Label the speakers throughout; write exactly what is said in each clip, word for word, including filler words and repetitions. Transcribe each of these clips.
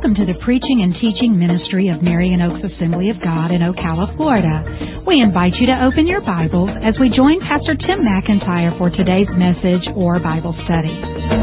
Speaker 1: Welcome to the preaching and teaching ministry of Marion Oaks Assembly of God in Ocala, Florida. We invite you to open your Bibles as we join Pastor Tim McIntyre for today's message or Bible study.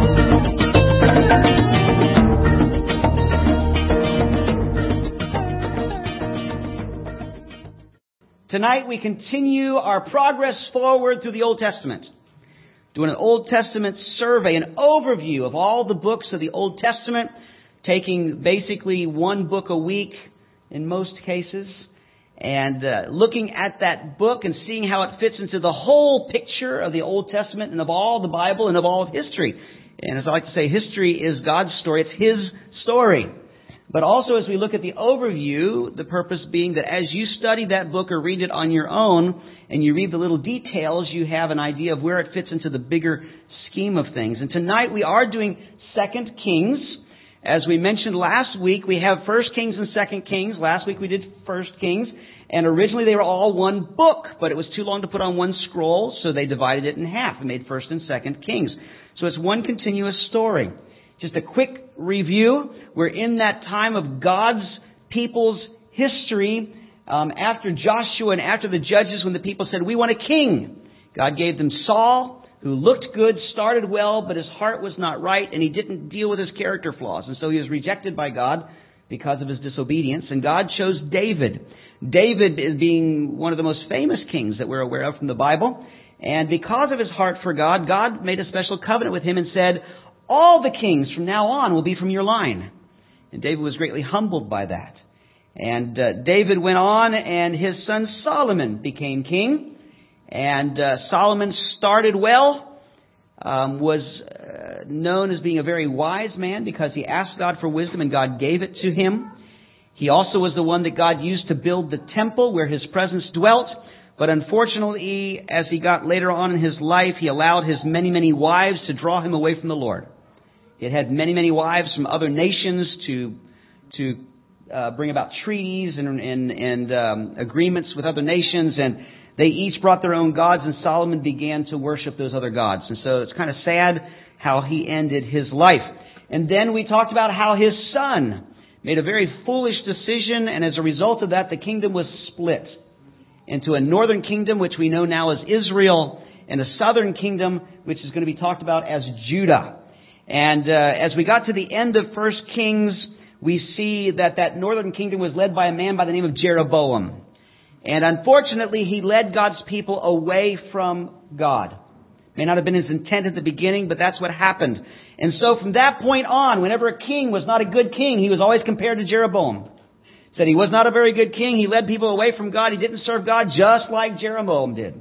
Speaker 2: Tonight we continue our progress forward through the Old Testament. Doing an Old Testament survey, an overview of all the books of the Old Testament, taking basically one book a week in most cases, and uh, looking at that book and seeing how it fits into the whole picture of the Old Testament and of all the Bible and of all of history. And as I like to say, history is God's story. It's His story. But also as we look at the overview, the purpose being that as you study that book or read it on your own and you read the little details, you have an idea of where it fits into the bigger scheme of things. And tonight we are doing Second Kings. As we mentioned last week, we have First Kings and Second Kings. Last week we did First Kings. And originally they were all one book, but it was too long to put on one scroll, so they divided it in half and made First and Second Kings. So it's one continuous story. Just a quick review. We're in that time of God's people's history um, after Joshua and after the judges, when the people said, we want a king. God gave them Saul, who looked good, started well, but his heart was not right, and he didn't deal with his character flaws. And so he was rejected by God because of his disobedience. And God chose David. David is being one of the most famous kings that we're aware of from the Bible. And because of his heart for God, God made a special covenant with him and said, all the kings from now on will be from your line. And David was greatly humbled by that. And uh, David went on, and his son Solomon became king. And uh, Solomon started well, um, was uh, known as being a very wise man because he asked God for wisdom and God gave it to him. He also was the one that God used to build the temple where His presence dwelt. But unfortunately, as he got later on in his life, he allowed his many, many wives to draw him away from the Lord. He had had many, many wives from other nations to to uh, bring about treaties and, and, and um, agreements with other nations, and they each brought their own gods, and Solomon began to worship those other gods. And so it's kind of sad how he ended his life. And then we talked about how his son made a very foolish decision, and as a result of that, the kingdom was split into a northern kingdom, which we know now as Israel, and a southern kingdom, which is going to be talked about as Judah. And uh, as we got to the end of First Kings, we see that that northern kingdom was led by a man by the name of Jeroboam. And unfortunately, he led God's people away from God. May not have been his intent at the beginning, but that's what happened. And so from that point on, whenever a king was not a good king, he was always compared to Jeroboam. Said he was not a very good king. He led people away from God. He didn't serve God just like Jeroboam did.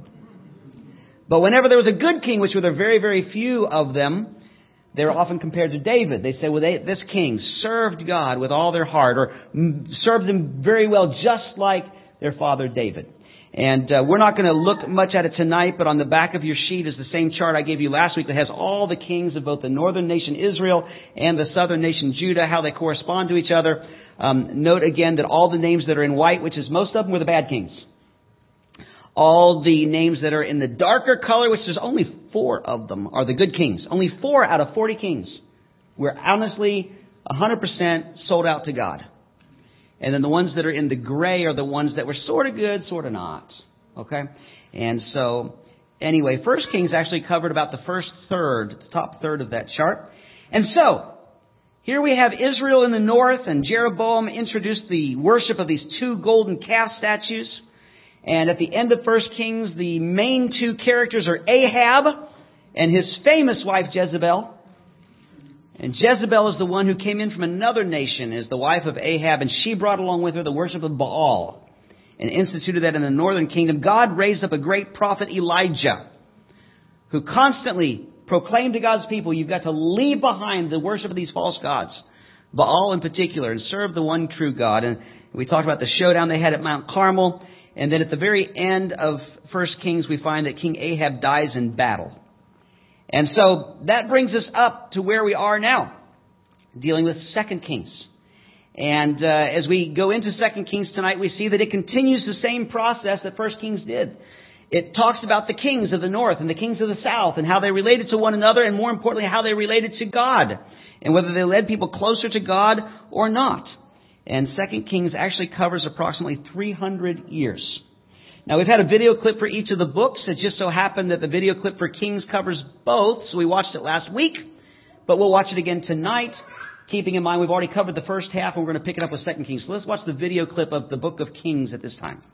Speaker 2: But whenever there was a good king, which were there very, very few of them, they were often compared to David. They say, well, they, this king served God with all their heart, or served Him very well, just like their father David. And uh, we're not going to look much at it tonight, but on the back of your sheet is the same chart I gave you last week that has all the kings of both the northern nation Israel and the southern nation Judah, how they correspond to each other. Um, note again that all the names that are in white, which is most of them, were the bad kings. All the names that are in the darker color, which there's only four of them, are the good kings. Only four out of forty kings were honestly one hundred percent sold out to God. And then the ones that are in the gray are the ones that were sort of good, sort of not. Okay? And so, anyway, First Kings actually covered about the first third, the top third of that chart. And so, here we have Israel in the north, and Jeroboam introduced the worship of these two golden calf statues. And at the end of First Kings, the main two characters are Ahab and his famous wife Jezebel. And Jezebel is the one who came in from another nation as the wife of Ahab, and she brought along with her the worship of Baal and instituted that in the northern kingdom. God raised up a great prophet, Elijah, who constantly proclaimed to God's people, you've got to leave behind the worship of these false gods, Baal in particular, and serve the one true God. And we talked about the showdown they had at Mount Carmel. And then at the very end of First Kings, we find that King Ahab dies in battle. And so that brings us up to where we are now, dealing with Second Kings. And uh, as we go into Second Kings tonight, we see that it continues the same process that First Kings did. It talks about the kings of the north and the kings of the south and how they related to one another, and more importantly, how they related to God and whether they led people closer to God or not. And Second Kings actually covers approximately three hundred years. Now, we've had a video clip for each of the books. It just so happened that the video clip for Kings covers both, so we watched it last week, but we'll watch it again tonight, keeping in mind we've already covered the first half and we're going to pick it up with Second Kings. So let's watch the video clip of the book of Kings at this time.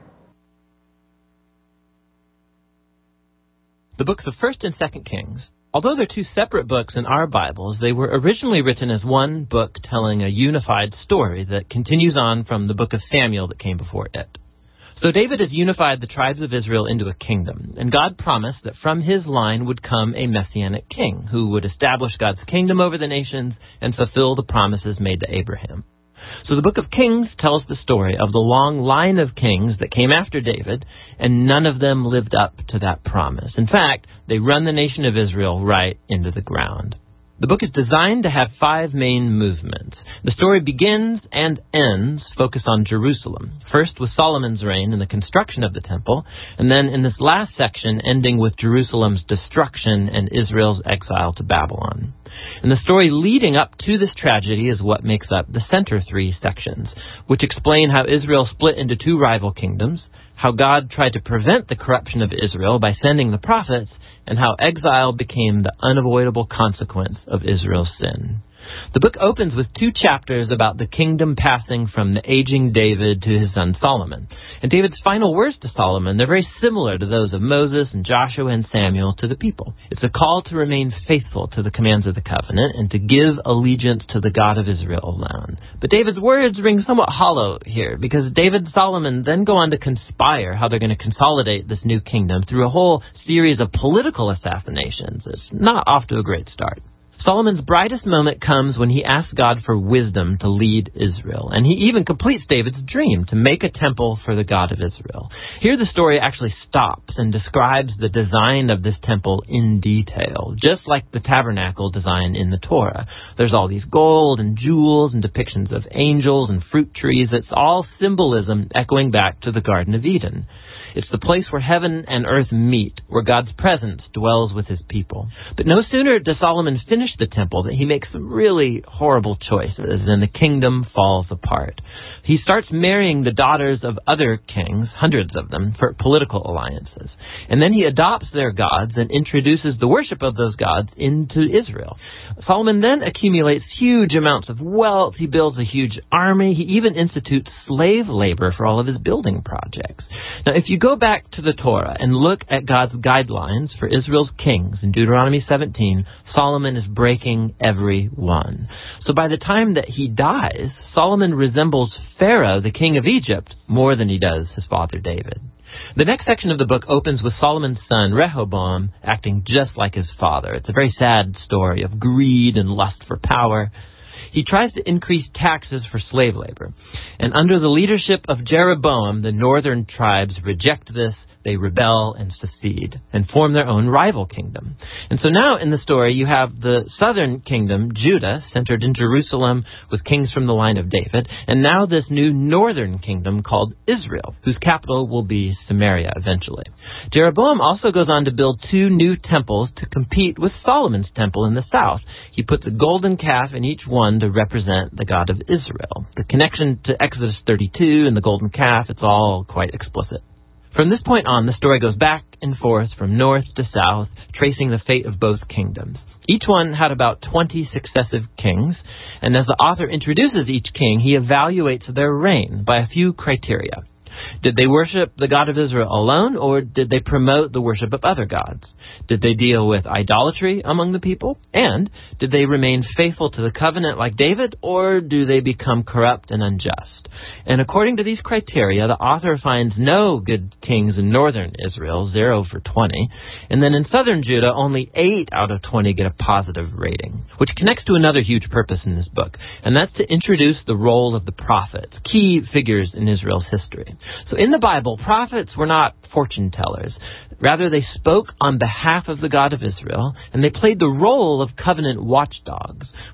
Speaker 3: The books of First and Second Kings, although they're two separate books in our Bibles, they were originally written as one book telling a unified story that continues on from the book of Samuel that came before it. So David has unified the tribes of Israel into a kingdom, and God promised that from his line would come a messianic king who would establish God's kingdom over the nations and fulfill the promises made to Abraham. So the book of Kings tells the story of the long line of kings that came after David, and none of them lived up to that promise. In fact, they run the nation of Israel right into the ground. The book is designed to have five main movements. The story begins and ends focused on Jerusalem, first with Solomon's reign and the construction of the temple, and then in this last section ending with Jerusalem's destruction and Israel's exile to Babylon. And the story leading up to this tragedy is what makes up the center three sections, which explain how Israel split into two rival kingdoms, how God tried to prevent the corruption of Israel by sending the prophets, and how exile became the unavoidable consequence of Israel's sin. The book opens with two chapters about the kingdom passing from the aging David to his son Solomon. And David's final words to Solomon, they're very similar to those of Moses and Joshua and Samuel to the people. It's a call to remain faithful to the commands of the covenant and to give allegiance to the God of Israel alone. But David's words ring somewhat hollow here, because David and Solomon then go on to conspire how they're going to consolidate this new kingdom through a whole series of political assassinations. It's not off to a great start. Solomon's brightest moment comes when he asks God for wisdom to lead Israel. And he even completes David's dream to make a temple for the God of Israel. Here the story actually stops and describes the design of this temple in detail, just like the tabernacle design in the Torah. There's all these gold and jewels and depictions of angels and fruit trees. It's all symbolism echoing back to the Garden of Eden. It's the place where heaven and earth meet, where God's presence dwells with his people. But no sooner does Solomon finish the temple than he makes some really horrible choices, and the kingdom falls apart. He starts marrying the daughters of other kings, hundreds of them, for political alliances. And then he adopts their gods and introduces the worship of those gods into Israel. Solomon then accumulates huge amounts of wealth. He builds a huge army. He even institutes slave labor for all of his building projects. Now, if you go back to the Torah and look at God's guidelines for Israel's kings in Deuteronomy seventeen, Solomon is breaking every one. So by the time that he dies, Solomon resembles Pharaoh, the king of Egypt, more than he does his father David. The next section of the book opens with Solomon's son, Rehoboam, acting just like his father. It's a very sad story of greed and lust for power. He tries to increase taxes for slave labor. And under the leadership of Jeroboam, the northern tribes reject this. They rebel and secede and form their own rival kingdom. And so now in the story you have the southern kingdom, Judah, centered in Jerusalem with kings from the line of David, and now this new northern kingdom called Israel, whose capital will be Samaria eventually. Jeroboam also goes on to build two new temples to compete with Solomon's temple in the south. He puts a golden calf in each one to represent the God of Israel. The connection to Exodus thirty-two and the golden calf, it's all quite explicit. From this point on, the story goes back and forth from north to south, tracing the fate of both kingdoms. Each one had about twenty successive kings, and as the author introduces each king, he evaluates their reign by a few criteria. Did they worship the God of Israel alone, or did they promote the worship of other gods? Did they deal with idolatry among the people? And did they remain faithful to the covenant like David, or do they become corrupt and unjust? And according to these criteria, the author finds no good kings in northern Israel, zero for twenty. And then in southern Judah, only eight out of twenty get a positive rating, which connects to another huge purpose in this book. And that's to introduce the role of the prophets, key figures in Israel's history. So in the Bible, prophets were not fortune tellers. Rather, they spoke on behalf of the God of Israel, and they played the role of covenant watchdogs,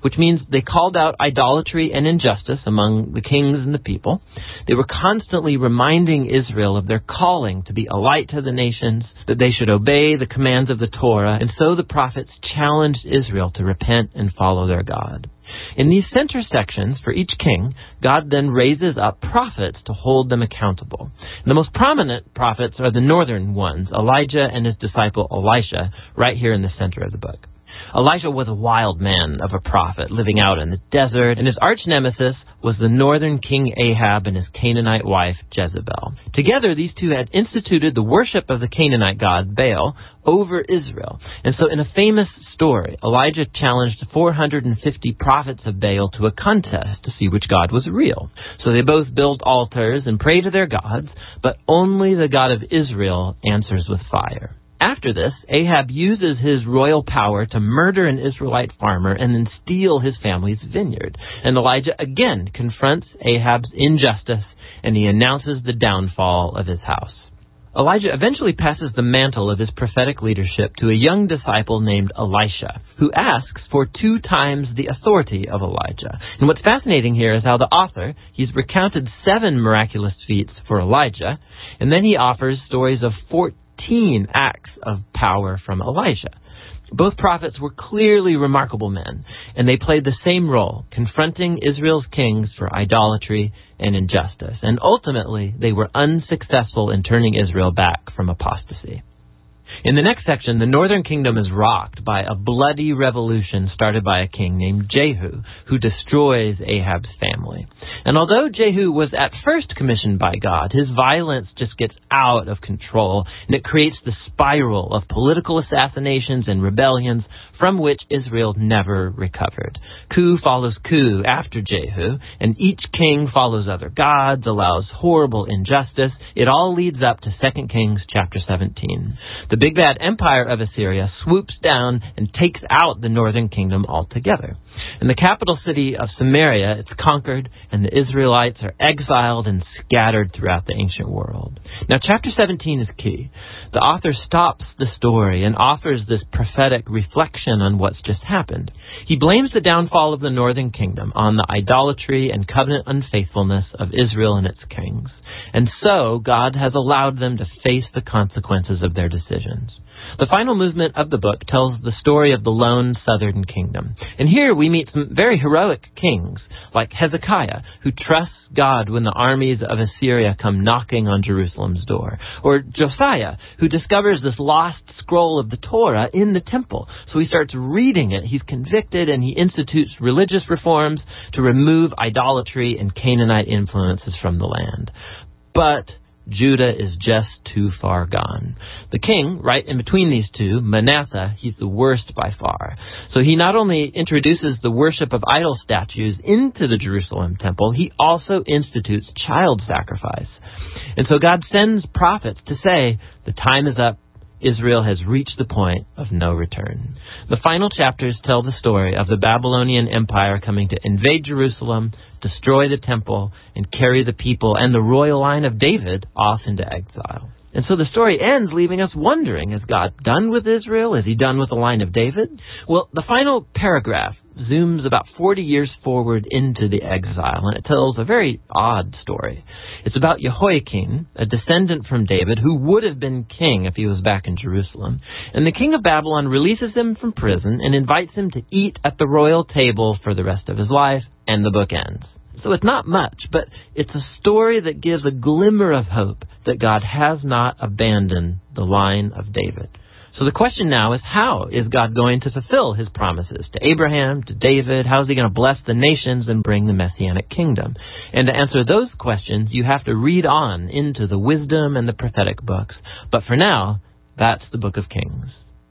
Speaker 3: which means they called out idolatry and injustice among the kings and the people. They were constantly reminding Israel of their calling to be a light to the nations, that they should obey the commands of the Torah, and so the prophets challenged Israel to repent and follow their God. In these center sections for each king, God then raises up prophets to hold them accountable. And the most prominent prophets are the northern ones, Elijah and his disciple Elisha, right here in the center of the book. Elijah was a wild man of a prophet living out in the desert, and his arch nemesis was the northern king Ahab and his Canaanite wife Jezebel. Together, these two had instituted the worship of the Canaanite god Baal over Israel. And so in a famous story, Elijah challenged four hundred fifty prophets of Baal to a contest to see which god was real. So they both built altars and pray to their gods, but only the God of Israel answers with fire. After this, Ahab uses his royal power to murder an Israelite farmer and then steal his family's vineyard. And Elijah again confronts Ahab's injustice, and he announces the downfall of his house. Elijah eventually passes the mantle of his prophetic leadership to a young disciple named Elisha, who asks for two times the authority of Elijah. And what's fascinating here is how the author, he's recounted seven miraculous feats for Elijah, and then he offers stories of fourteen acts of power from Elisha. Both prophets were clearly remarkable men, and they played the same role, confronting Israel's kings for idolatry and injustice. And ultimately, they were unsuccessful in turning Israel back from apostasy. In the next section, the northern kingdom is rocked by a bloody revolution started by a king named Jehu, who destroys Ahab's family. And although Jehu was at first commissioned by God, his violence just gets out of control, and it creates the spiral of political assassinations and rebellions from which Israel never recovered. Coup follows coup after Jehu, and each king follows other gods, allows horrible injustice. It all leads up to Second Kings chapter seventeen. The big bad empire of Assyria swoops down and takes out the northern kingdom altogether. In the capital city of Samaria, it's conquered, and the Israelites are exiled and scattered throughout the ancient world. Now, chapter seventeen is key. The author stops the story and offers this prophetic reflection on what's just happened. He blames the downfall of the northern kingdom on the idolatry and covenant unfaithfulness of Israel and its kings. And so, God has allowed them to face the consequences of their decisions. The final movement of the book tells the story of the lone southern kingdom. And here we meet some very heroic kings, like Hezekiah, who trusts God when the armies of Assyria come knocking on Jerusalem's door. Or Josiah, who discovers this lost scroll of the Torah in the temple. So he starts reading it, he's convicted, and he institutes religious reforms to remove idolatry and Canaanite influences from the land. But Judah is just too far gone. The king, right in between these two, Manasseh, he's the worst by far. So he not only introduces the worship of idol statues into the Jerusalem temple, he also institutes child sacrifice. And so God sends prophets to say, the time is up. Israel has reached the point of no return. The final chapters tell the story of the Babylonian Empire coming to invade Jerusalem, destroy the temple, and carry the people and the royal line of David off into exile. And so the story ends leaving us wondering, is God done with Israel? Is he done with the line of David? Well, the final paragraph zooms about forty years forward into the exile, and it tells a very odd story. It's about Jehoiakim, a descendant from David, who would have been king if he was back in Jerusalem. And the king of Babylon releases him from prison and invites him to eat at the royal table for the rest of his life, and the book ends. So it's not much, but it's a story that gives a glimmer of hope that God has not abandoned the line of David. So the question now is, how is God going to fulfill his promises to Abraham, to David? How is he going to bless the nations and bring the Messianic kingdom? And to answer those questions, you have to read on into the wisdom and the prophetic books. But for now, that's the book of Kings.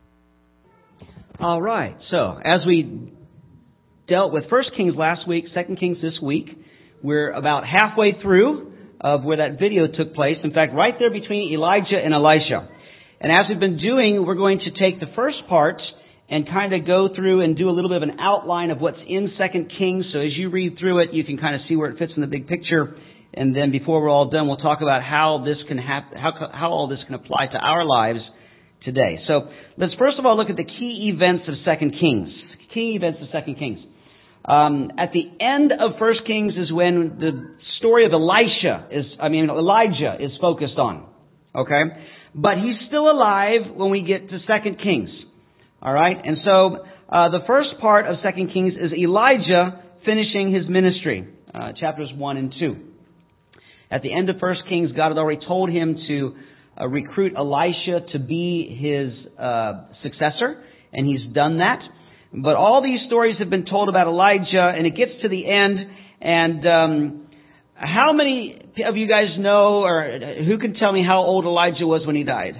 Speaker 2: All right. So as we dealt with First Kings last week, Second Kings this week, we're about halfway through of where that video took place. In fact, right there between Elijah and Elisha. And as we've been doing, we're going to take the first part and kind of go through and do a little bit of an outline of what's in Second Kings. So as you read through it, you can kind of see where it fits in the big picture. And then before we're all done, we'll talk about how this can happen, how how all this can apply to our lives today. So let's first of all look at the key events of Second Kings. Key events of Second Kings. Um, at the end of First Kings is when the story of Elisha is, I mean, Elijah is focused on. Okay? But he's still alive when we get to Second Kings. All right? And so, uh, the first part of Second Kings is Elijah finishing his ministry, uh, chapters one and two. At the end of First Kings, God had already told him to uh, recruit Elisha to be his uh, successor, and he's done that. But all these stories have been told about Elijah, and it gets to the end, and um, how many of you guys know, or who can tell me how old Elijah was when he died?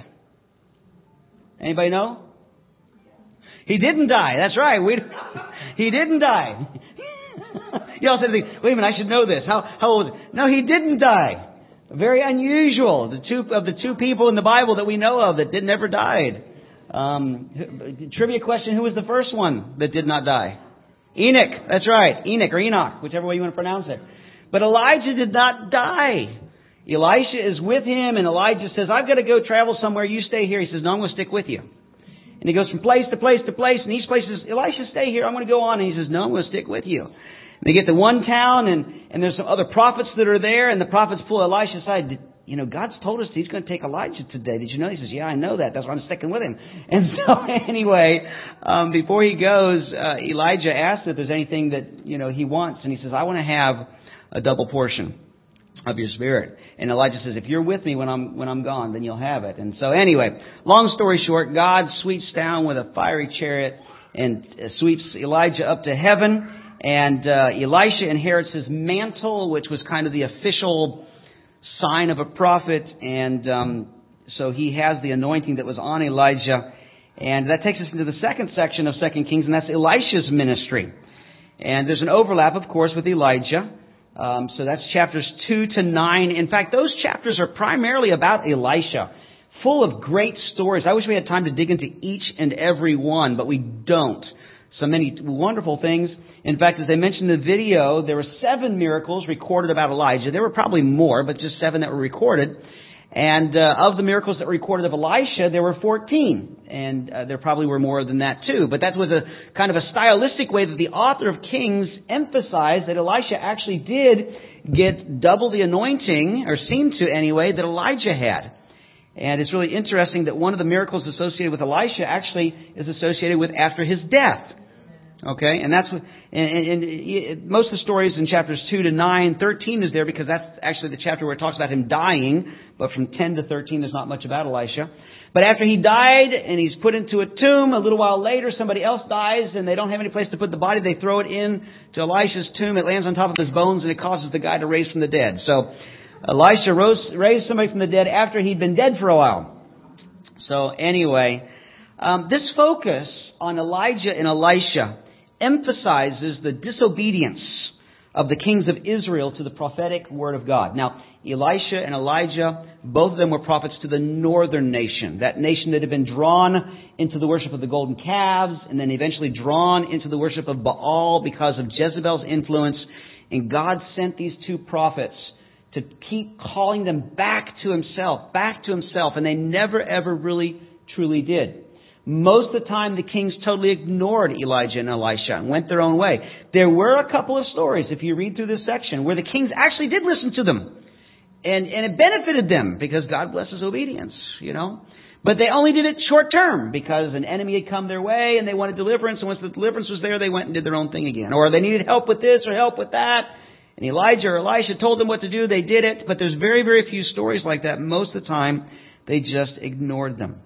Speaker 2: Anybody know? He didn't die. That's right. We, he didn't die. You all said, wait a minute, I should know this. How, how old? No, he didn't die. Very unusual. The two of the two people in the Bible that we know of that did never died. Um, trivia question, who was the first one that did not die? Enoch. That's right. Enoch or Enoch, whichever way you want to pronounce it. But Elijah did not die. Elisha is with him, and Elijah says, I've got to go travel somewhere. You stay here. He says, no, I'm going to stick with you. And he goes from place to place to place, and each place says, Elisha, stay here. I'm going to go on. And he says, no, I'm going to stick with you. And they get to one town, and, and there's some other prophets that are there, and the prophets pull Elisha aside. You know, God's told us he's going to take Elijah today. Did you know? He says, yeah, I know that. That's why I'm sticking with him. And so anyway, um, before he goes, uh, Elijah asks if there's anything that, you know, he wants. And he says, I want to have a double portion of your spirit. And Elijah says, if you're with me when I'm, when I'm gone, then you'll have it. And so anyway, long story short, God sweeps down with a fiery chariot and sweeps Elijah up to heaven. And, uh, Elisha inherits his mantle, which was kind of the official sign of a prophet, and um, so he has the anointing that was on Elijah. And that takes us into the second section of Second Kings, and that's Elisha's ministry. And there's an overlap, of course, with Elijah. Um, so that's chapters two to nine. In fact, those chapters are primarily about Elisha, full of great stories. I wish we had time to dig into each and every one, but we don't. So many wonderful things. In fact, as I mentioned in the video, there were seven miracles recorded about Elijah. There were probably more, but just seven that were recorded. And uh, of the miracles that were recorded of Elisha, there were fourteen. And uh, there probably were more than that too. But that was a kind of a stylistic way that the author of Kings emphasized that Elisha actually did get double the anointing, or seemed to anyway, that Elijah had. And it's really interesting that one of the miracles associated with Elisha actually is associated with after his death. Okay, and that's what, and, and, and most of the stories in chapters two to nine, thirteen is there because that's actually the chapter where it talks about him dying. But from ten to thirteen, there's not much about Elisha. But after he died and he's put into a tomb, a little while later, somebody else dies and they don't have any place to put the body. They throw it in to Elisha's tomb. It lands on top of his bones and it causes the guy to raise from the dead. So Elisha rose, raised somebody from the dead after he'd been dead for a while. So anyway, um, this focus on Elijah and Elisha emphasizes the disobedience of the kings of Israel to the prophetic word of God. Now, Elisha and Elijah, both of them were prophets to the northern nation, that nation that had been drawn into the worship of the golden calves and then eventually drawn into the worship of Baal because of Jezebel's influence. And God sent these two prophets to keep calling them back to himself, back to himself, and they never ever really truly did. Most of the time, the kings totally ignored Elijah and Elisha and went their own way. There were a couple of stories, if you read through this section, where the kings actually did listen to them. And, and it benefited them because God blesses obedience, you know. But they only did it short term because an enemy had come their way and they wanted deliverance. And once the deliverance was there, they went and did their own thing again. Or they needed help with this or help with that. And Elijah or Elisha told them what to do. They did it. But there's very, very few stories like that. Most of the time, they just ignored them.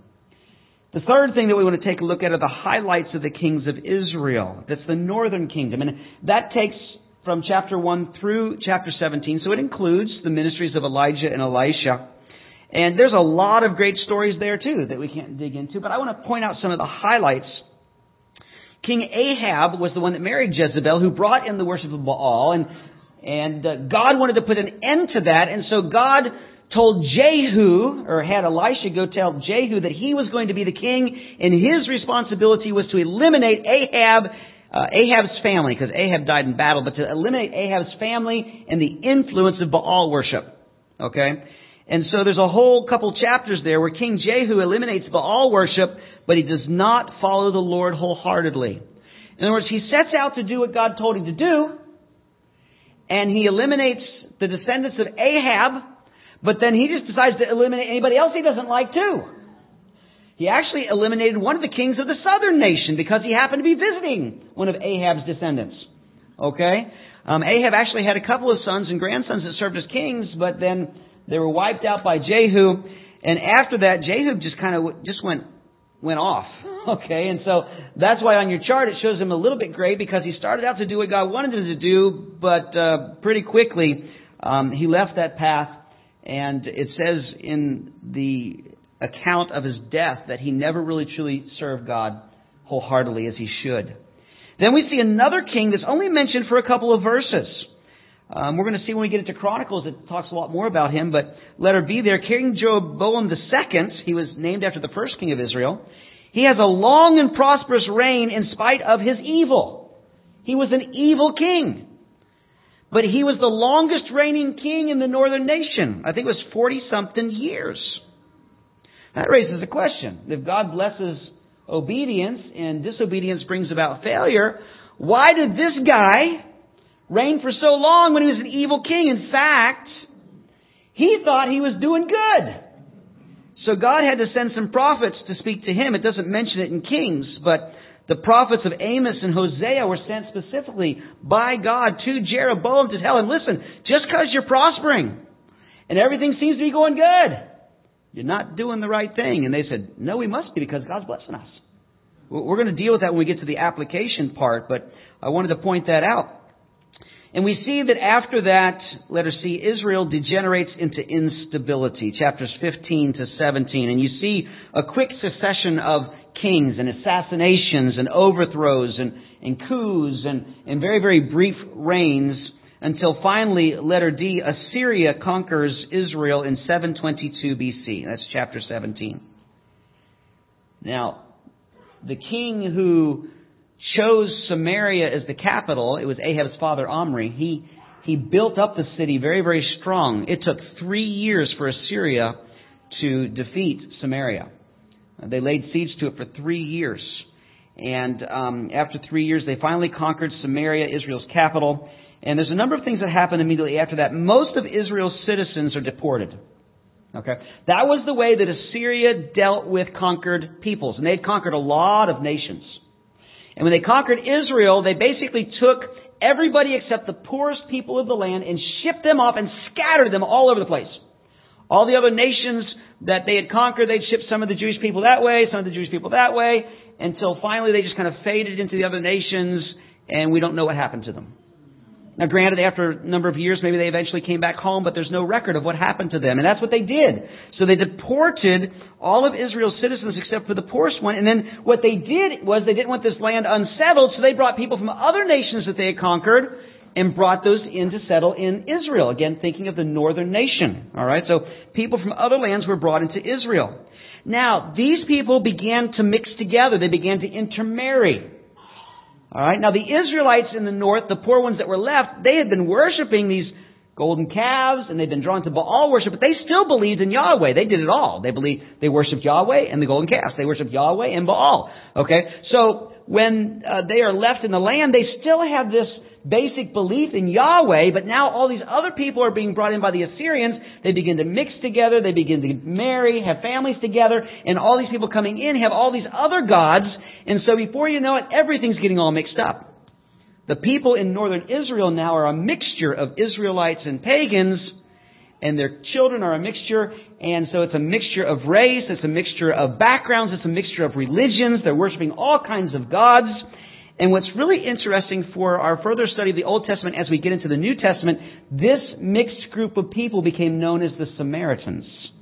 Speaker 2: The third thing that we want to take a look at are the highlights of the kings of Israel. That's the northern kingdom. And that takes from chapter one through chapter seventeen. So it includes the ministries of Elijah and Elisha. And there's a lot of great stories there too that we can't dig into. But I want to point out some of the highlights. King Ahab was the one that married Jezebel, who brought in the worship of Baal. And, and uh, God wanted to put an end to that. And so God told Jehu, or had Elisha go tell Jehu that he was going to be the king, and his responsibility was to eliminate Ahab, uh, Ahab's family, because Ahab died in battle, but to eliminate Ahab's family and the influence of Baal worship. Okay? And so there's a whole couple chapters there where King Jehu eliminates Baal worship, but he does not follow the Lord wholeheartedly. In other words, he sets out to do what God told him to do, and he eliminates the descendants of Ahab, but then he just decides to eliminate anybody else he doesn't like too. He actually eliminated one of the kings of the southern nation because he happened to be visiting one of Ahab's descendants. Okay? Um, Ahab actually had a couple of sons and grandsons that served as kings, but then they were wiped out by Jehu. And after that, Jehu just kind of just went went off. Okay? And so that's why on your chart it shows him a little bit gray, because he started out to do what God wanted him to do, but uh, pretty quickly um, he left that path. And it says in the account of his death that he never really truly served God wholeheartedly as he should. Then we see another king that's only mentioned for a couple of verses. Um, we're going to see when we get into Chronicles, it talks a lot more about him, but let her be there. King Jeroboam the second, he was named after the first king of Israel. He has a long and prosperous reign in spite of his evil. He was an evil king. But he was the longest reigning king in the northern nation. I think it was forty-something years. That raises a question. If God blesses obedience and disobedience brings about failure, why did this guy reign for so long when he was an evil king? In fact, he thought he was doing good. So God had to send some prophets to speak to him. It doesn't mention it in Kings, but the prophets of Amos and Hosea were sent specifically by God to Jeroboam to tell him, listen, just because you're prospering and everything seems to be going good, you're not doing the right thing. And they said, no, we must be, because God's blessing us. We're going to deal with that when we get to the application part, but I wanted to point that out. And we see that after that, letter C, Israel degenerates into instability, chapters fifteen to seventeen. And you see a quick succession of kings and assassinations and overthrows and, and coups and, and very, very brief reigns, until finally, letter D, Assyria conquers Israel in seven twenty-two B C. That's chapter seventeen. Now, the king who chose Samaria as the capital, it was Ahab's father Omri, he, he built up the city very, very strong. It took three years for Assyria to defeat Samaria. They laid siege to it for three years. And um, after three years, they finally conquered Samaria, Israel's capital. And there's a number of things that happen immediately after that. Most of Israel's citizens are deported. Okay, that was the way that Assyria dealt with conquered peoples. And they'd conquered a lot of nations. And when they conquered Israel, they basically took everybody except the poorest people of the land and shipped them off and scattered them all over the place. All the other nations that they had conquered, they'd ship some of the Jewish people that way, some of the Jewish people that way, until finally they just kind of faded into the other nations, and we don't know what happened to them. Now, granted, after a number of years, maybe they eventually came back home, but there's no record of what happened to them. And that's what they did. So they deported all of Israel's citizens except for the poorest one. And then what they did was they didn't want this land unsettled, so they brought people from other nations that they had conquered and brought those in to settle in Israel. Again, thinking of the northern nation. All right, so people from other lands were brought into Israel. Now, these people began to mix together. They began to intermarry. All right. Now, the Israelites in the north, the poor ones that were left, they had been worshiping these golden calves, and they'd been drawn to Baal worship, but they still believed in Yahweh. They did it all. They believed they worshipped Yahweh and the golden calves. They worshipped Yahweh and Baal. Okay. So when uh, they are left in the land, they still have this basic belief in Yahweh, but now all these other people are being brought in by the Assyrians. They begin to mix together. They begin to marry, have families together, and all these people coming in have all these other gods. And so before you know it, everything's getting all mixed up. The people in northern Israel now are a mixture of Israelites and pagans, and their children are a mixture. And so it's a mixture of race, it's a mixture of backgrounds, it's a mixture of religions. They're worshiping all kinds of gods. And what's really interesting for our further study of the Old Testament as we get into the New Testament, this mixed group of people became known as the Samaritans.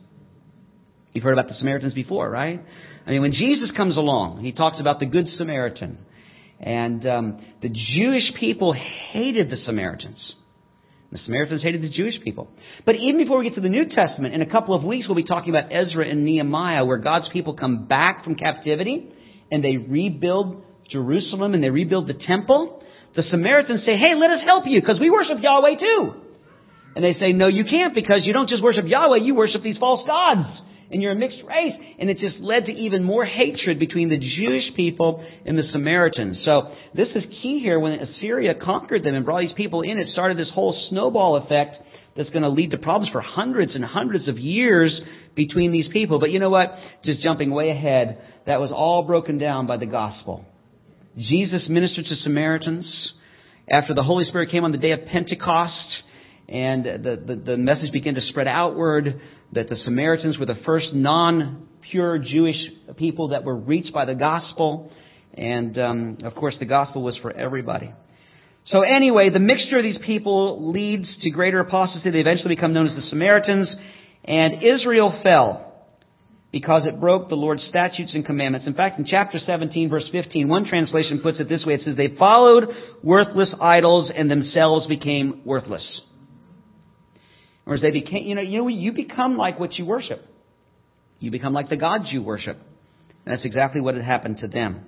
Speaker 2: You've heard about the Samaritans before, right? I mean, when Jesus comes along, he talks about the Good Samaritan. And um, the Jewish people hated the Samaritans. The Samaritans hated the Jewish people. But even before we get to the New Testament, in a couple of weeks we'll be talking about Ezra and Nehemiah, where God's people come back from captivity and they rebuild Jerusalem and they rebuild the temple. The Samaritans say, hey, let us help you because we worship Yahweh too. And they say, no, you can't, because you don't just worship Yahweh, you worship these false gods. and you're a mixed race. And it just led to even more hatred between the Jewish people and the Samaritans. So this is key here. When Assyria conquered them and brought these people in, it started this whole snowball effect that's going to lead to problems for hundreds and hundreds of years between these people. But you know what? Just jumping way ahead, that was all broken down by the gospel. Jesus ministered to Samaritans after the Holy Spirit came on the day of Pentecost, and the, the, the message began to spread outward that the Samaritans were the first non-pure Jewish people that were reached by the gospel. And, um, of course, the gospel was for everybody. So anyway, the mixture of these people leads to greater apostasy. They eventually become known as the Samaritans. And Israel fell because it broke the Lord's statutes and commandments. In fact, in chapter seventeen, verse fifteen, one translation puts it this way. It says, they followed worthless idols and themselves became worthless. Or as they became, you know, you, you become like what you worship. You become like the gods you worship. And that's exactly what had happened to them.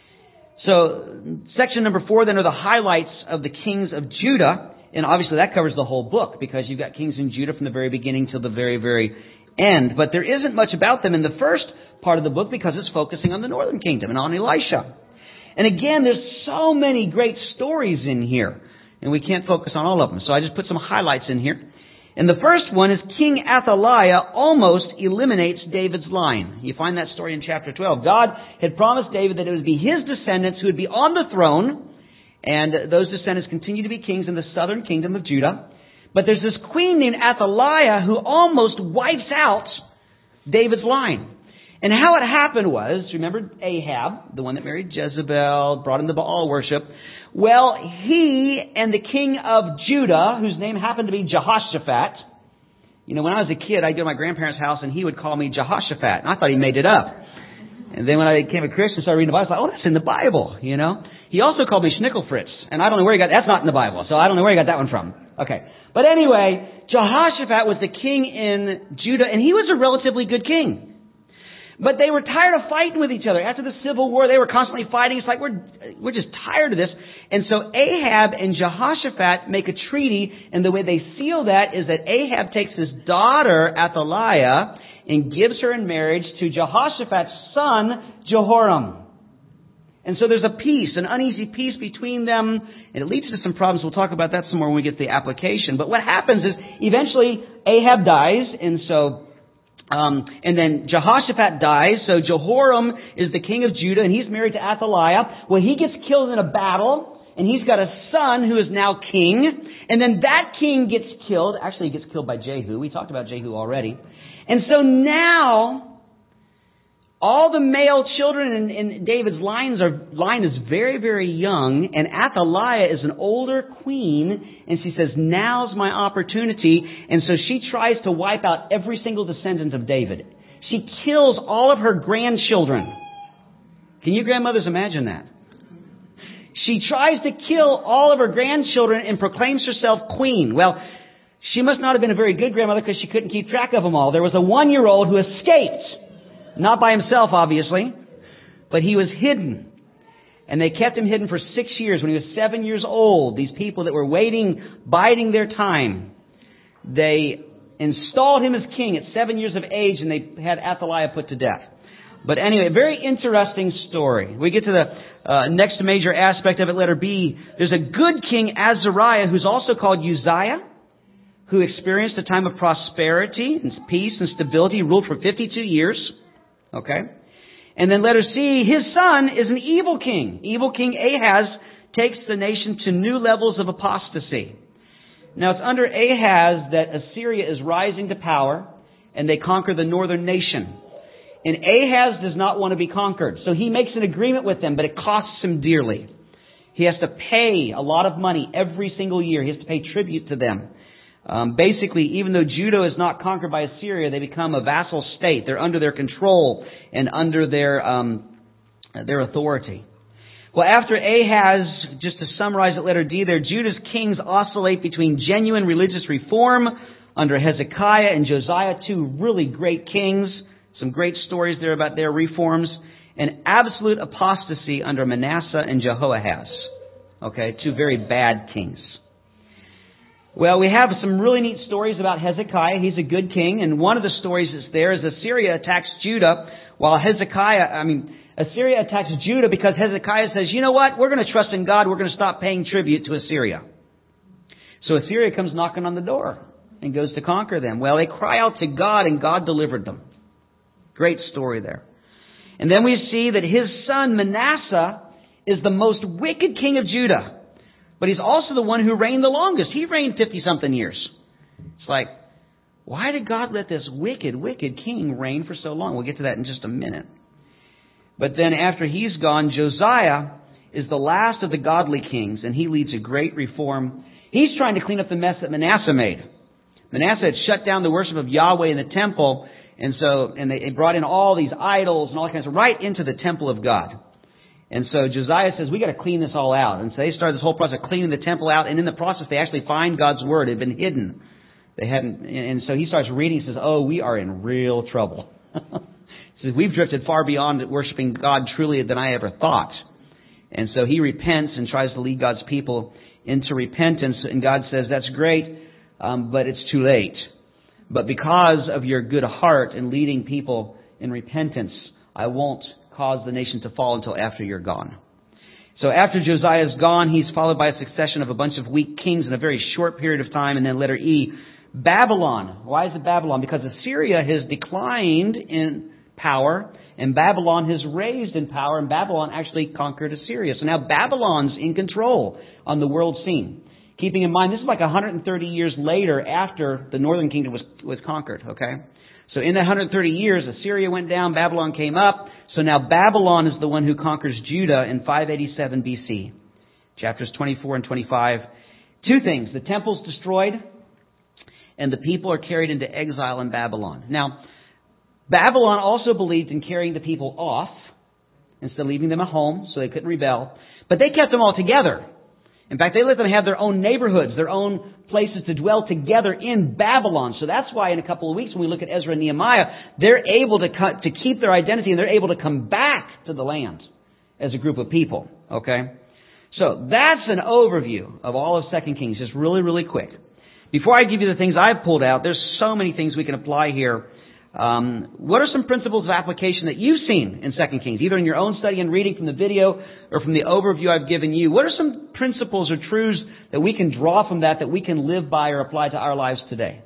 Speaker 2: So, section number four then are the highlights of the kings of Judah. And obviously that covers the whole book, because you've got kings in Judah from the very beginning till the very, very end. But there isn't much about them in the first part of the book, because it's focusing on the northern kingdom and on Elisha. And again, there's so many great stories in here, and we can't focus on all of them. So I just put some highlights in here. And the first one is King Athaliah almost eliminates David's line. You find that story in chapter twelve. God had promised David that it would be his descendants who would be on the throne, and those descendants continue to be kings in the southern kingdom of Judah. But there's this queen named Athaliah who almost wipes out David's line. And how it happened was, remember Ahab, the one that married Jezebel, brought in the Baal worship. Well, he and the king of Judah, whose name happened to be Jehoshaphat. You know, when I was a kid, I'd go to my grandparents' house and he would call me Jehoshaphat. And I thought he made it up. And then when I became a Christian and started reading the Bible, I was like, oh, that's in the Bible, you know. He also called me Schnickelfritz. And I don't know where he got, that's not in the Bible. So I don't know where he got that one from. Okay. But anyway, Jehoshaphat was the king in Judah, and he was a relatively good king. But they were tired of fighting with each other. After the Civil War, they were constantly fighting. It's like, we're, we're just tired of this. And so Ahab and Jehoshaphat make a treaty, and the way they seal that is that Ahab takes his daughter, Athaliah, and gives her in marriage to Jehoshaphat's son, Jehoram. And so there's a peace, an uneasy peace between them, and it leads to some problems. We'll talk about that some more when we get to the application. But what happens is, eventually, Ahab dies, and so... Um, and then Jehoshaphat dies, so Jehoram is the king of Judah, and he's married to Athaliah. Well, he gets killed in a battle, and he's got a son who is now king. And then that king gets killed. Actually, he gets killed by Jehu. We talked about Jehu already. And so now, all the male children in, in David's lines are, line is very, very young, and Athaliah is an older queen, and she says, now's my opportunity. And so she tries to wipe out every single descendant of David. She kills all of her grandchildren. Can you grandmothers imagine that? She tries to kill all of her grandchildren and proclaims herself queen. Well, she must not have been a very good grandmother, because she couldn't keep track of them all. There was a one-year-old who escaped. Not by himself, obviously, but he was hidden. And they kept him hidden for six years. When he was seven years old, these people that were waiting, biding their time, they installed him as king at seven years of age, and they had Athaliah put to death. But anyway, very interesting story. We get to the uh, next major aspect of it, letter B. There's a good king, Azariah, who's also called Uzziah, who experienced a time of prosperity and peace and stability. He ruled for fifty-two years. Okay. And then letter C, his son is an evil king. Evil King Ahaz takes the nation to new levels of apostasy. Now it's under Ahaz that Assyria is rising to power, and they conquer the northern nation. And Ahaz does not want to be conquered. So he makes an agreement with them, but it costs him dearly. He has to pay a lot of money every single year. He has to pay tribute to them. Um, basically, even though Judah is not conquered by Assyria, they become a vassal state. They're under their control and under their um, their authority. Well, after Ahaz, just to summarize it, letter D there, Judah's kings oscillate between genuine religious reform under Hezekiah and Josiah, two really great kings. Some great stories there about their reforms. And absolute apostasy under Manasseh and Jehoahaz. Okay, two very bad kings. Well, we have some really neat stories about Hezekiah. He's a good king, and one of the stories that's there is Assyria attacks Judah, while Hezekiah, I mean, Assyria attacks Judah because Hezekiah says, you know what, we're going to trust in God, we're going to stop paying tribute to Assyria. So Assyria comes knocking on the door and goes to conquer them. Well, they cry out to God, and God delivered them. Great story there. And then we see that his son Manasseh is the most wicked king of Judah. But he's also the one who reigned the longest. He reigned fifty-something years. It's like, why did God let this wicked, wicked king reign for so long? We'll get to that in just a minute. But then after he's gone, Josiah is the last of the godly kings, and he leads a great reform. He's trying to clean up the mess that Manasseh made. Manasseh had shut down the worship of Yahweh in the temple, and so and they brought in all these idols and all that kinds of right into the temple of God. And so Josiah says, we got to clean this all out. And so they started this whole process of cleaning the temple out. And in the process, they actually find God's word. It had been hidden. They hadn't. And so he starts reading. He says, oh, we are in real trouble. He says, we've drifted far beyond worshiping God truly than I ever thought. And so he repents and tries to lead God's people into repentance. And God says, that's great, um, but it's too late. But because of your good heart in leading people in repentance, I won't cause the nation to fall until after you're gone. So after Josiah's gone, he's followed by a succession of a bunch of weak kings in a very short period of time. And then letter E, Babylon. Why is it Babylon? Because Assyria has declined in power and Babylon has raised in power, and Babylon actually conquered Assyria. So now Babylon's in control on the world scene. Keeping in mind, this is like one hundred thirty years later after the northern kingdom was, was conquered, okay? So in that one hundred thirty years, Assyria went down, Babylon came up. So now Babylon is the one who conquers Judah in five eighty-seven B C. Chapters twenty-four and twenty-five. Two things. The temple's destroyed, and the people are carried into exile in Babylon. Now, Babylon also believed in carrying the people off instead of leaving them at home so they couldn't rebel. But they kept them all together. In fact, they let them have their own neighborhoods, their own places to dwell together in Babylon. So that's why in a couple of weeks when we look at Ezra and Nehemiah, they're able to cut, to keep their identity, and they're able to come back to the land as a group of people. Okay? So that's an overview of all of Second Kings, just really, really quick. Before I give you the things I've pulled out, there's so many things we can apply here. Um, what are some principles of application that you've seen in Second Kings, either in your own study and reading from the video or from the overview I've given you? What are some principles or truths that we can draw from that that we can live by or apply to our lives today?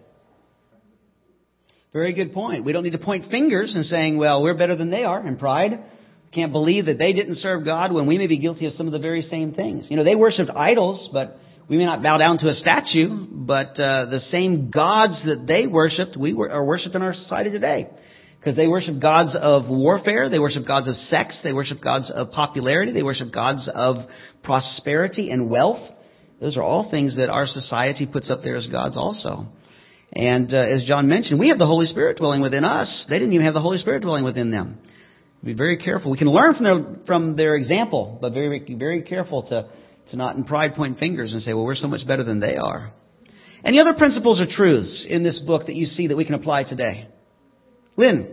Speaker 2: Very good point. We don't need to point fingers and saying, well, we're better than they are in pride. Can't believe that they didn't serve God when we may be guilty of some of the very same things. You know, they worshipped idols, but we may not bow down to a statue, but uh, the same gods that they worshipped, we were, are worshipped in our society today. Because they worship gods of warfare, they worship gods of sex, they worship gods of popularity, they worship gods of prosperity and wealth. Those are all things that our society puts up there as gods also. And uh, as John mentioned, we have the Holy Spirit dwelling within us. They didn't even have the Holy Spirit dwelling within them. Be very careful. We can learn from their, from their example, but very, very careful to To not in pride point fingers and say, well, we're so much better than they are. Any other principles or truths in this book that you see that we can apply today? Lynn?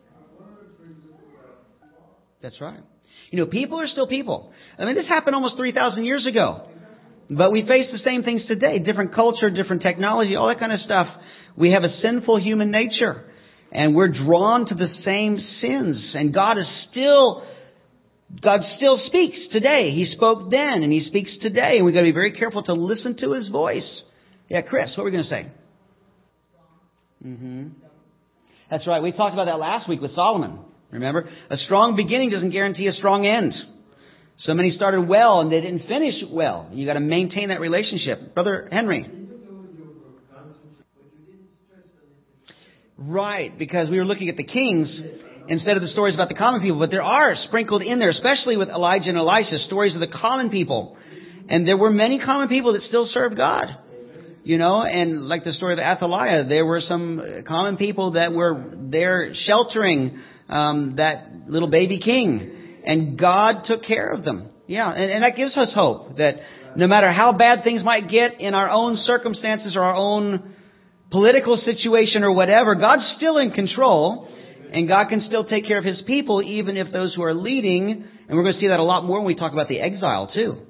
Speaker 2: That's right. You know, people are still people. I mean, this happened almost three thousand years ago. But we face the same things today. Different culture, different technology, all that kind of stuff. We have a sinful human nature. And we're drawn to the same sins. And God is still... God still speaks today. He spoke then, and He speaks today. And we've got to be very careful to listen to His voice. Yeah, Chris, what were we going to say? Mm-hmm. That's right. We talked about that last week with Solomon. Remember? A strong beginning doesn't guarantee a strong end. So many started well, and they didn't finish well. You've got to maintain that relationship. Brother Henry. Right, because we were looking at the kings instead of the stories about the common people. But there are sprinkled in there, especially with Elijah and Elisha, stories of the common people. And there were many common people that still served God. You know, and like the story of Athaliah, there were some common people that were there sheltering um, that little baby king. And God took care of them. Yeah, and, and that gives us hope that no matter how bad things might get in our own circumstances or our own political situation or whatever, God's still in control. And God can still take care of His people, even if those who are leading, and we're going to see that a lot more when we talk about the exile too.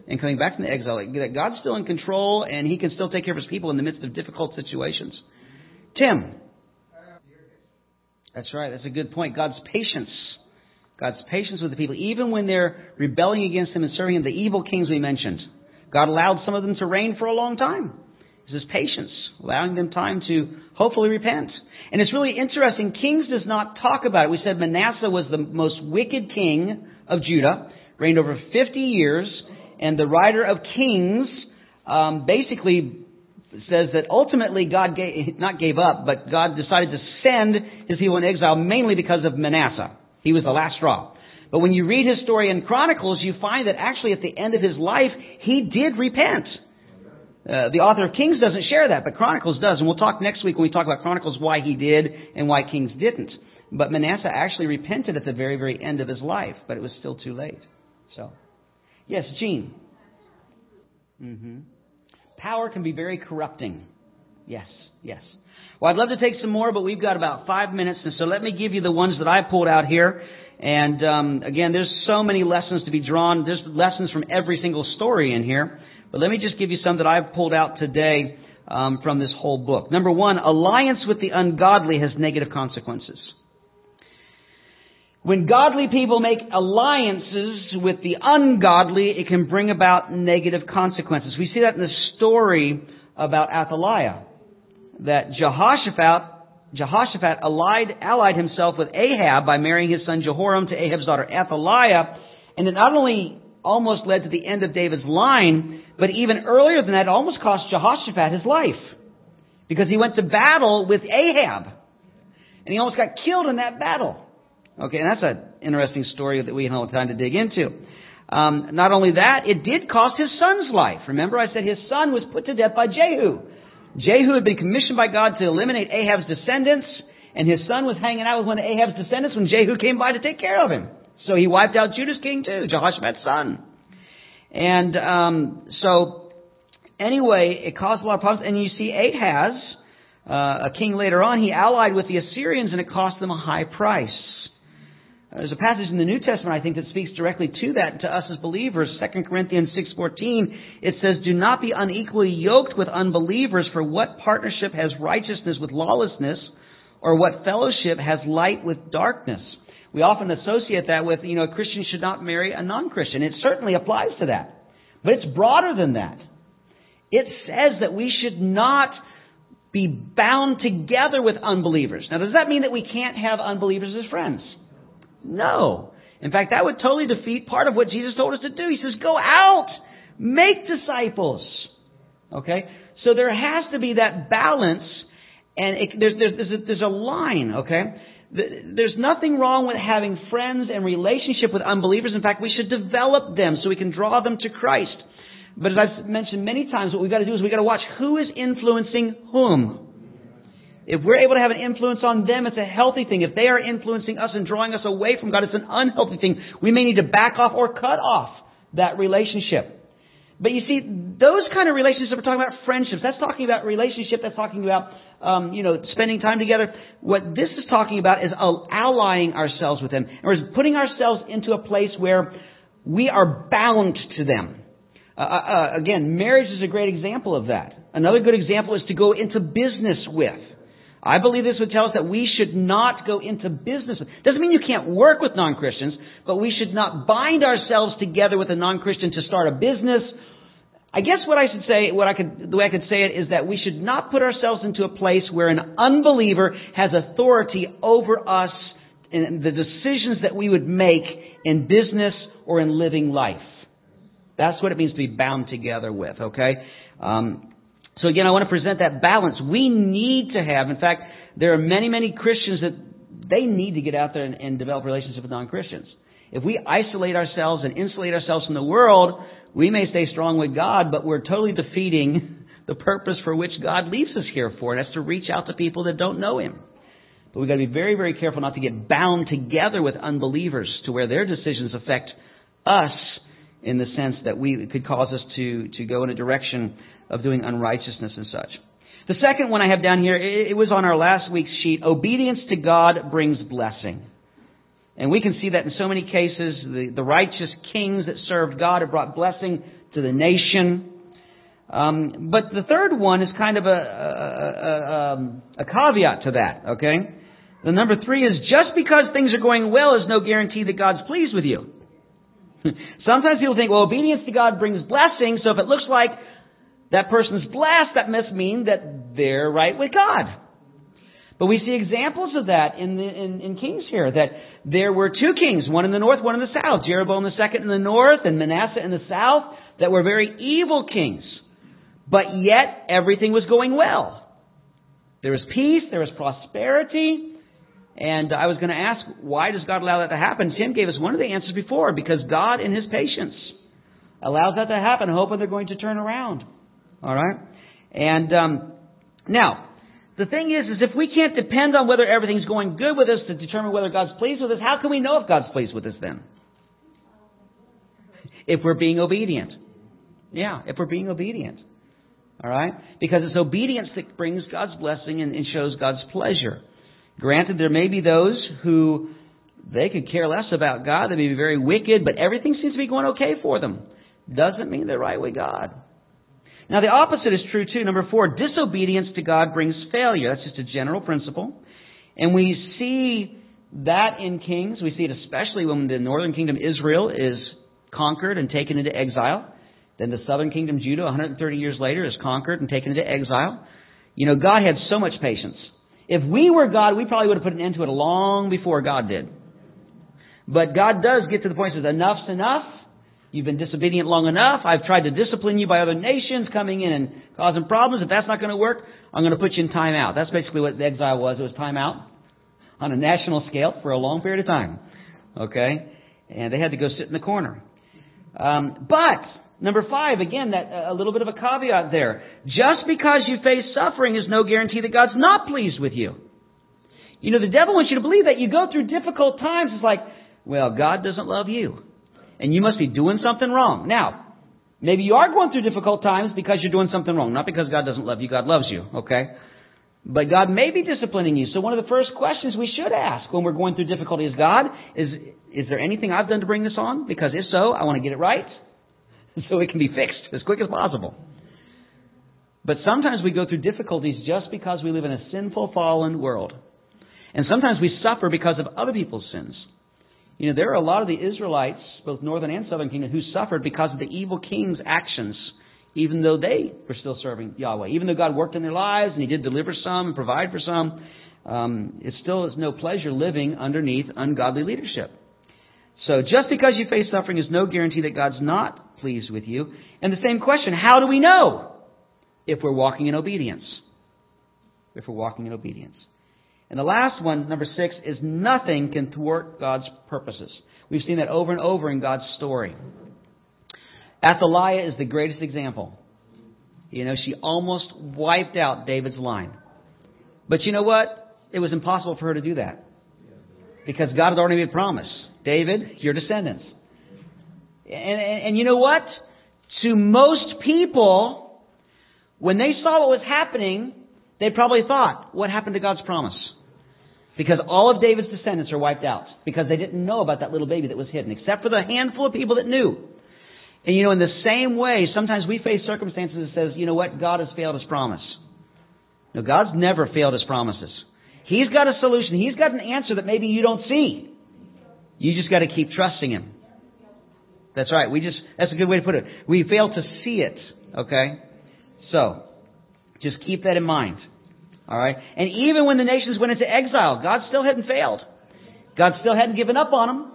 Speaker 2: and coming back from the exile, that God's still in control and He can still take care of His people in the midst of difficult situations. Tim. That's right. That's a good point. God's patience. God's patience with the people. Even when they're rebelling against Him and serving Him, the evil kings we mentioned, God allowed some of them to reign for a long time. This is patience, allowing them time to hopefully repent. And it's really interesting. Kings does not talk about it. We said Manasseh was the most wicked king of Judah, reigned over fifty years, and the writer of Kings um, basically says that ultimately God gave, not gave up, but God decided to send His people in exile mainly because of Manasseh. He was the last straw. But when you read his story in Chronicles, you find that actually at the end of his life, he did repent. Uh, the author of Kings doesn't share that, but Chronicles does. And we'll talk next week when we talk about Chronicles why he did and why Kings didn't. But Manasseh actually repented at the very, very end of his life, but it was still too late. So, yes, Gene. Mm-hmm. Power can be very corrupting. Yes, yes. Well, I'd love to take some more, but we've got about five minutes, and so let me give you the ones that I pulled out here. And um, again, there's so many lessons to be drawn. There's lessons from every single story in here. But let me just give you some that I've pulled out today um, from this whole book. Number one, alliance with the ungodly has negative consequences. When godly people make alliances with the ungodly, it can bring about negative consequences. We see that in the story about Athaliah, that Jehoshaphat Jehoshaphat allied, allied himself with Ahab by marrying his son Jehoram to Ahab's daughter Athaliah, and it not only almost led to the end of David's line, but even earlier than that, it almost cost Jehoshaphat his life, because he went to battle with Ahab, and he almost got killed in that battle. Okay, and that's an interesting story that we don't have time to dig into. Um, not only that, it did cost his son's life. Remember, I said his son was put to death by Jehu. Jehu had been commissioned by God to eliminate Ahab's descendants, and his son was hanging out with one of Ahab's descendants when Jehu came by to take care of him. So he wiped out Judah's king too, Jehoshaphat's son. And um, so, anyway, it caused a lot of problems. And you see Ahaz, uh, a king later on, he allied with the Assyrians, and it cost them a high price. There's a passage in the New Testament, I think, that speaks directly to that, to us as believers. Second Corinthians six fourteen, it says, "Do not be unequally yoked with unbelievers, for what partnership has righteousness with lawlessness, or what fellowship has light with darkness?" We often associate that with, you know, a Christian should not marry a non-Christian. It certainly applies to that. But it's broader than that. It says that we should not be bound together with unbelievers. Now, does that mean that we can't have unbelievers as friends? No. In fact, that would totally defeat part of what Jesus told us to do. He says, go out, make disciples. Okay? So there has to be that balance, and it, there's, there's, there's, a, there's a line, okay? There's nothing wrong with having friends and relationship with unbelievers. In fact, we should develop them so we can draw them to Christ. But as I've mentioned many times, what we've got to do is we've got to watch who is influencing whom. If we're able to have an influence on them, it's a healthy thing. If they are influencing us and drawing us away from God, it's an unhealthy thing. We may need to back off or cut off that relationship. But you see, those kind of relationships, we're talking about friendships. That's talking about relationship. That's talking about, um, you know, spending time together. What this is talking about is allying ourselves with them. And we're putting ourselves into a place where we are bound to them. Uh, uh, again, marriage is a great example of that. Another good example is to go into business with. I believe this would tell us that we should not go into business. Doesn't mean you can't work with non-Christians, but we should not bind ourselves together with a non-Christian to start a business. I guess what I should say, what I could, the way I could say it is that we should not put ourselves into a place where an unbeliever has authority over us in the decisions that we would make in business or in living life. That's what it means to be bound together with, okay? Um, So again, I want to present that balance. We need to have, in fact, there are many, many Christians that they need to get out there and, and develop relationships with non-Christians. If we isolate ourselves and insulate ourselves from the world, we may stay strong with God, but we're totally defeating the purpose for which God leaves us here for, and that's to reach out to people that don't know Him. But we've got to be very, very careful not to get bound together with unbelievers to where their decisions affect us in the sense that we it could cause us to, to go in a direction of doing unrighteousness and such. The second one I have down here, it was on our last week's sheet. Obedience to God brings blessing. And we can see that in so many cases. The, the righteous kings that served God have brought blessing to the nation. Um, but the third one is kind of a, a, a, um, a caveat to that, okay? The number three is just because things are going well is no guarantee that God's pleased with you. Sometimes people think, well, obedience to God brings blessing, so if it looks like that person's blessed, that must mean that they're right with God. But we see examples of that in, the, in, in Kings here, that there were two kings, one in the north, one in the south, Jeroboam the second in the north and Manasseh in the south, that were very evil kings. But yet, everything was going well. There was peace, there was prosperity. And I was going to ask, why does God allow that to happen? Tim gave us one of the answers before, because God in His patience allows that to happen, hoping they're going to turn around. All right? And um, now, the thing is, is if we can't depend on whether everything's going good with us to determine whether God's pleased with us, how can we know if God's pleased with us then? If we're being obedient. Yeah, if we're being obedient. All right? Because it's obedience that brings God's blessing and, and shows God's pleasure. Granted, there may be those who they could care less about God. They may be very wicked, but everything seems to be going okay for them. Doesn't mean they're right with God. Now, the opposite is true, too. Number four, disobedience to God brings failure. That's just a general principle. And we see that in Kings. We see it especially when the northern kingdom, Israel, is conquered and taken into exile. Then the southern kingdom, Judah, one hundred thirty years later, is conquered and taken into exile. You know, God had so much patience. If we were God, we probably would have put an end to it long before God did. But God does get to the point where he says, enough's enough. You've been disobedient long enough. I've tried to discipline you by other nations coming in and causing problems. If that's not going to work, I'm going to put you in time out. That's basically what the exile was. It was time out on a national scale for a long period of time. Okay? And they had to go sit in the corner. Um, but, number five, again, that a little bit of a caveat there. Just because you face suffering is no guarantee that God's not pleased with you. You know, the devil wants you to believe that. You go through difficult times. It's like, well, God doesn't love you. And you must be doing something wrong. Now, maybe you are going through difficult times because you're doing something wrong. Not because God doesn't love you. God loves you. Okay? But God may be disciplining you. So one of the first questions we should ask when we're going through difficulty is, God, is, is there anything I've done to bring this on? Because if so, I want to get it right so it can be fixed as quick as possible. But sometimes we go through difficulties just because we live in a sinful, fallen world. And sometimes we suffer because of other people's sins. You know, there are a lot of the Israelites, both northern and southern kingdom, who suffered because of the evil king's actions, even though they were still serving Yahweh. Even though God worked in their lives and He did deliver some and provide for some, um, it still is no pleasure living underneath ungodly leadership. So just because you face suffering is no guarantee that God's not pleased with you. And the same question, how do we know if we're walking in obedience? If we're walking in obedience. And the last one, number six, is nothing can thwart God's purposes. We've seen that over and over in God's story. Athaliah is the greatest example. You know, she almost wiped out David's line. But you know what? It was impossible for her to do that. Because God had already made a promise. David, your descendants. And, and, and you know what? To most people, when they saw what was happening, they probably thought, what happened to God's promise? Because all of David's descendants are wiped out. Because they didn't know about that little baby that was hidden. Except for the handful of people that knew. And you know, in the same way, sometimes we face circumstances that says, you know what? God has failed His promise. No, God's never failed His promises. He's got a solution. He's got an answer that maybe you don't see. You just got to keep trusting Him. That's right. We just, that's a good way to put it. We fail to see it. Okay? So, just keep that in mind. All right? And even when the nations went into exile, God still hadn't failed. God still hadn't given up on them.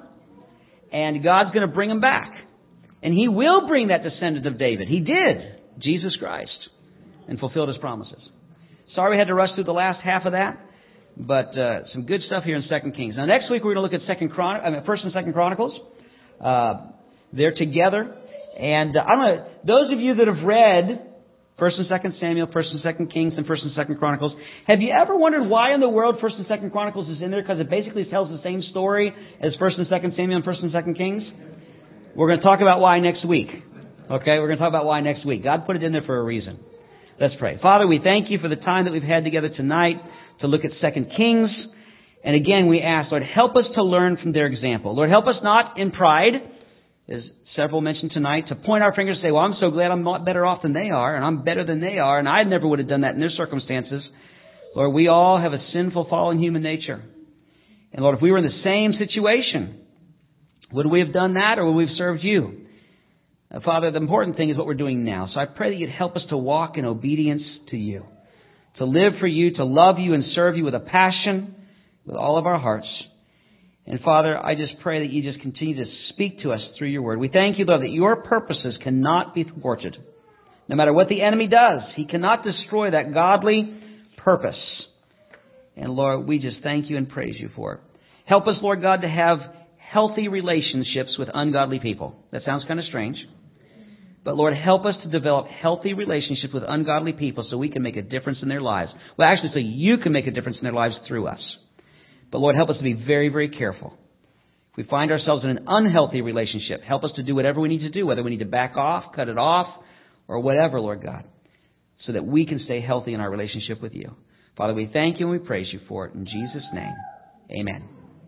Speaker 2: And God's going to bring them back. And He will bring that descendant of David. He did. Jesus Christ. And fulfilled His promises. Sorry we had to rush through the last half of that. But uh, some good stuff here in Second Kings. Now next week we're going to look at Second Chron- I mean, First and Second Chronicles. Uh, they're together. And uh, I don't know, those of you that have read First and Second Samuel, First and Second Kings, and First and Second Chronicles. Have you ever wondered why in the world First and Second Chronicles is in there? Because it basically tells the same story as First and Second Samuel and First and Second Kings. We're going to talk about why next week. Okay, we're going to talk about why next week. God put it in there for a reason. Let's pray. Father, we thank You for the time that we've had together tonight to look at Second Kings. And again, we ask, Lord, help us to learn from their example. Lord, help us not in pride, as several mentioned tonight, to point our fingers and say, well, I'm so glad I'm not better off than they are, and I'm better than they are, and I never would have done that in their circumstances. Lord, we all have a sinful, fallen human nature. And Lord, if we were in the same situation, would we have done that, or would we have served you? Uh, Father, the important thing is what we're doing now. So I pray that you'd help us to walk in obedience to you, to live for you, to love you and serve you with a passion, with all of our hearts. And Father, I just pray that you just continue to speak to us through your word. We thank you, Lord, that your purposes cannot be thwarted. No matter what the enemy does, he cannot destroy that godly purpose. And Lord, we just thank you and praise you for it. Help us, Lord God, to have healthy relationships with ungodly people. That sounds kind of strange. But Lord, help us to develop healthy relationships with ungodly people so we can make a difference in their lives. Well, actually, so you can make a difference in their lives through us. But Lord, help us to be very, very careful. If we find ourselves in an unhealthy relationship, help us to do whatever we need to do, whether we need to back off, cut it off, or whatever, Lord God, so that we can stay healthy in our relationship with you. Father, we thank you and we praise you for it. In Jesus' name, amen.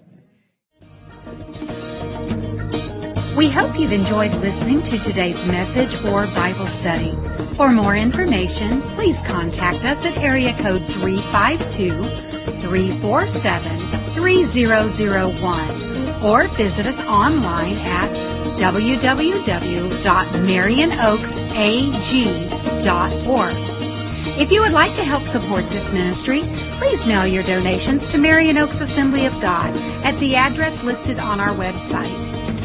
Speaker 1: We hope you've enjoyed listening to today's message or Bible study. For more information, please contact us at area code three five two, three four seven, three zero zero one or visit us online at w w w dot marion oaks a g dot org. If you would like to help support this ministry, please mail your donations to Marion Oaks Assembly of God at the address listed on our website.